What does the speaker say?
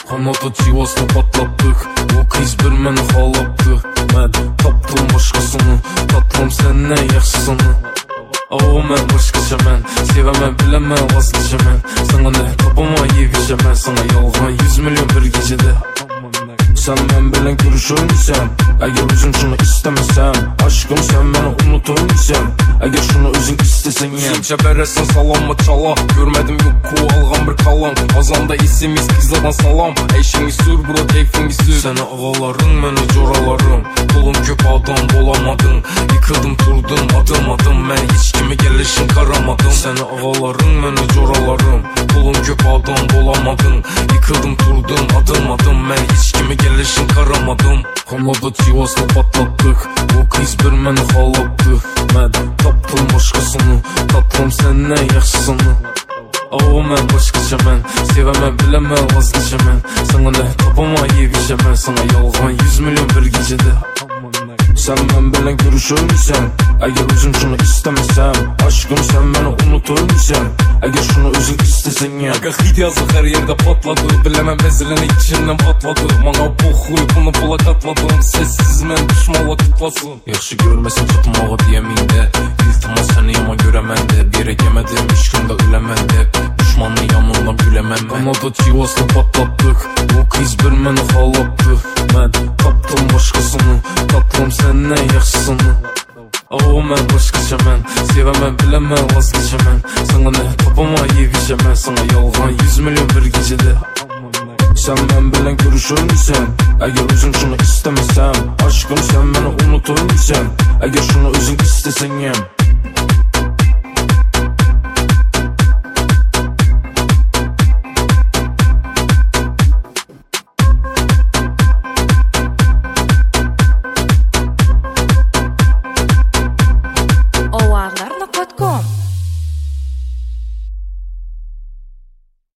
Kanada Chivas'la patlattık. O kız bir məni xalabdı. Mən tapdım başqasını, tatlım səndən yaxşısını. O mən başqaşamən, sevəmən, biləmən, vazgeçəmən. Sana nə tapama yevişəmən, sana yalğan 100 milyon bir gecədə. Sen ben bilen görüşürmüsən, əgər özün şunu istəməsən. Aşkım sen beni unuturmüsən, əgər şunu özün istəsən. Sizcə bərəsən salamma çala, görmədim yok ku alğan bir kalan. Azanda isimiz kızlardan salam, eşini sür bro keyfini sür. Səni ağaların, məni coralarım, pulum köp adam bolamadın. Yıkıldım durdum adım adım, mən hiç kimi gelişin qaramadım. Səni ağaların, məni coralarım, pulum köp adam bolamadın. Yıkıldım durdum adım adım, mən hiç kimi gelişin qaramadım. Kanada Chivas'la patlattık. O kız bir məni xalabdı. Mən tapdım başqasını, tatlım səndən yaxşısını. O mən başqaşamən, sevəmən, biləmən, vazgeçəmən. Sana nə tapama yevişəmən, sana yalğan 100 milyon bir gecədə. Sen ben bilen görüşürmüsən, əgər özün şunu istəməsən. Aşkım sen beni unuturmüsən, əgər şunu özün istəsən. Aga hit yazıq hər yerdə patladı, biləmən vəzilini içindən patladı. Mana poxluy, bunu pula katladım, sessiz mən düşmala kutlasın. Yaxşı görməsin tutmağı diyəmində, iltimas səni yama görə məndə. Birə yemədim, 3 gündə öləməndə, düşmanın yanından güləmən mən. Kanada Chivas'la patlatdık, o kız bir məni xalabdı. Mən tapdım başqasını, tatlım səndən yaxşısını. O mən başqaşamən, sevəmən, biləmən, vazgeçəmən. Sana nə tapama yevişəmən, sana yalğan 100 milyon bir gecədə. Sen ben bilen görüşürmüsən, əgər özün şunu istəməsən. Aşkım sen beni unuturmüsən, əgər şunu özün istəsən.